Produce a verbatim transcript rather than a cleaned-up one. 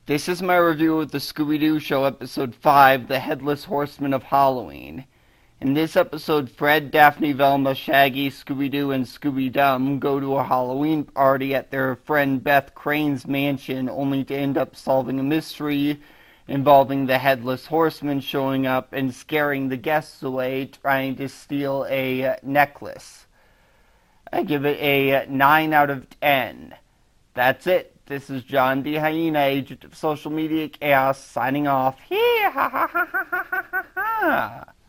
This is my review of the Scooby-Doo Show Episode five, The Headless Horseman of Halloween. In this episode, Fred, Daphne, Velma, Shaggy, Scooby-Doo, and Scooby-Dum go to a Halloween party at their friend Beth Crane's mansion, only to end up solving a mystery involving the Headless Horseman showing up and scaring the guests away, trying to steal a necklace. I give it a nine out of ten. That's it. This is John D. Hyena, agent of social media chaos, signing off. Hee ha ha ha ha ha ha ha.